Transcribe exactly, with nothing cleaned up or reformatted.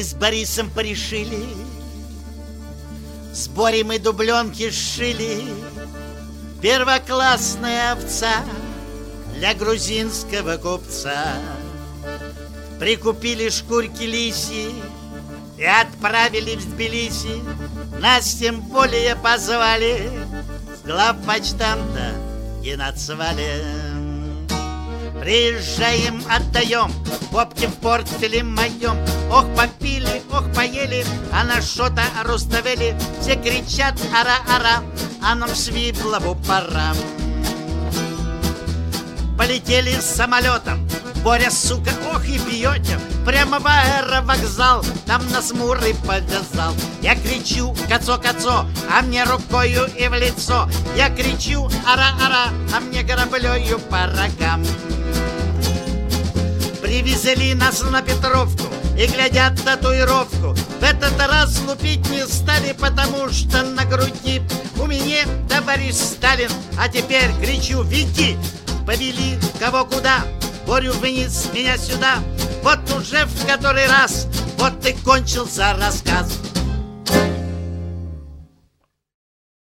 Мы с Борисом порешили, с Борей мы дубленки сшили. Первоклассная овца для грузинского купца. Прикупили шкурки лиси и отправили в Тбилиси. Нас тем более позвали с главпочтамта Геноцвали. Приезжаем, отдаем попки в портфеле моем. Ох, попили, ох, поели, а на что-то Руставели. Все кричат ара-ара, а нам Свиблову пора. Полетели с самолетом, Боря, сука, ох и бьете. Прямо в аэровокзал, там нас Муры повязал. Я кричу кацо-кацо, а мне рукою и в лицо. Я кричу ара-ара, а мне граблёю по рогам. Привезли нас на Петровку и глядят татуировку. В этот раз лупить не стали, потому что на груди у меня товарищ Сталин. А теперь кричу: веди! Повели кого куда, Борю вниз, меня сюда. Вот уже в который раз, вот и кончился рассказ.